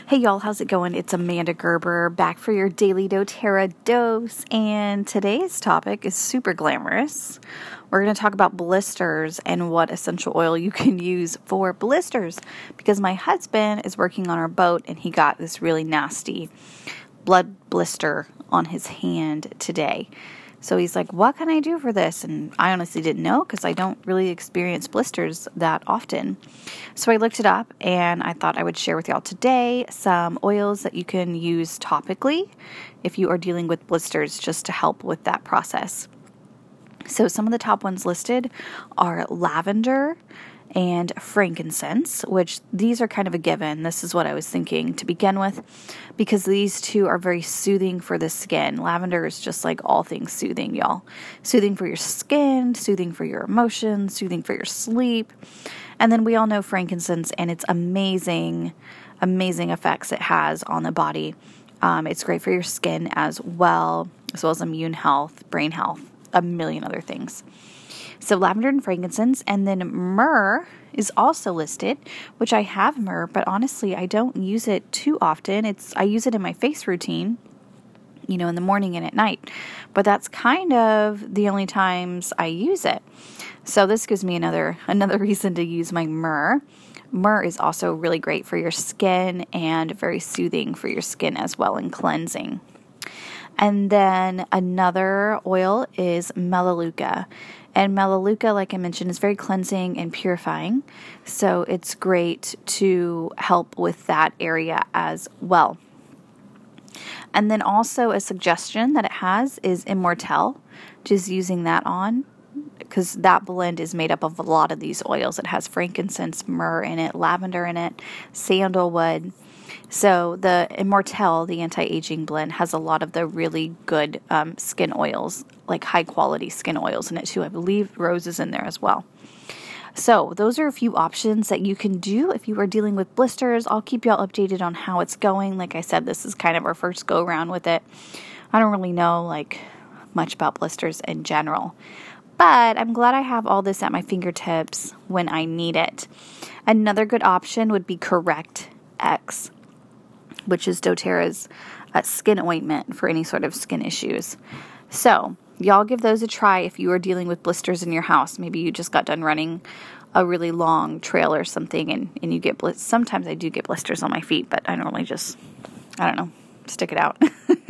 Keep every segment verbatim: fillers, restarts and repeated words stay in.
Hey y'all, how's it going? It's Amanda Gerber back for your daily doTERRA dose, and today's topic is super glamorous. We're going to talk about blisters and what essential oil you can use for blisters, because my husband is working on our boat and he got this really nasty blood blister on his hand today. So he's like, what can I do for this? And I honestly didn't know because I don't really experience blisters that often. So I looked it up and I thought I would share with y'all today some oils that you can use topically if you are dealing with blisters, just to help with that process. So some of the top ones listed are lavender and frankincense, which these are kind of a given. This is what I was thinking to begin with, because these two are very soothing for the skin. Lavender is just like all things soothing, y'all. Soothing for your skin, soothing for your emotions, soothing for your sleep. And then we all know frankincense and its amazing, amazing effects it has on the body. Um, it's great for your skin as well, as well as immune health, brain health, a million other things. So lavender and frankincense, and then myrrh is also listed, which I have myrrh, but honestly, I don't use it too often. It's I use it in my face routine, you know, in the morning and at night, but that's kind of the only times I use it. So this gives me another another reason to use my myrrh. Myrrh is also really great for your skin and very soothing for your skin as well, and cleansing. And then another oil is Melaleuca. And Melaleuca, like I mentioned, is very cleansing and purifying. So it's great to help with that area as well. And then also a suggestion that it has is Immortelle, just using that on, because that blend is made up of a lot of these oils. It has frankincense, myrrh in it, lavender in it, sandalwood. So the Immortelle, the anti-aging blend, has a lot of the really good um, skin oils, like high-quality skin oils in it too. I believe rose is in there as well. So those are a few options that you can do if you are dealing with blisters. I'll keep y'all updated on how it's going. Like I said, this is kind of our first go-around with it. I don't really know like much about blisters in general, but I'm glad I have all this at my fingertips when I need it. Another good option would be Correct X, which is doTERRA's uh, skin ointment for any sort of skin issues. So y'all give those a try if you are dealing with blisters in your house. Maybe you just got done running a really long trail or something, and, and you get blisters. Sometimes I do get blisters on my feet, but I normally just, I don't know, stick it out.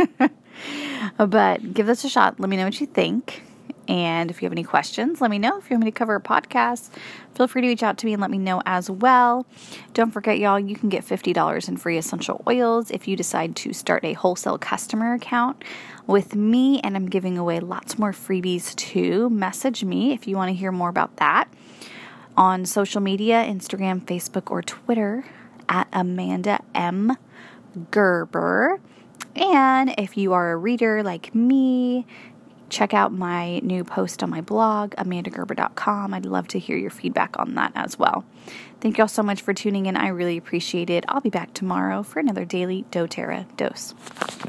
But give this a shot. Let me know what you think. And if you have any questions, let me know. If you want me to cover a podcast, feel free to reach out to me and let me know as well. Don't forget, y'all, you can get fifty dollars in free essential oils if you decide to start a wholesale customer account with me, and I'm giving away lots more freebies too. Message me if you want to hear more about that on social media, Instagram, Facebook, or Twitter at Amanda M. Gerber. And if you are a reader like me, check out my new post on my blog, amanda gerber dot com. I'd love to hear your feedback on that as well. Thank you all so much for tuning in. I really appreciate it. I'll be back tomorrow for another daily doTERRA dose.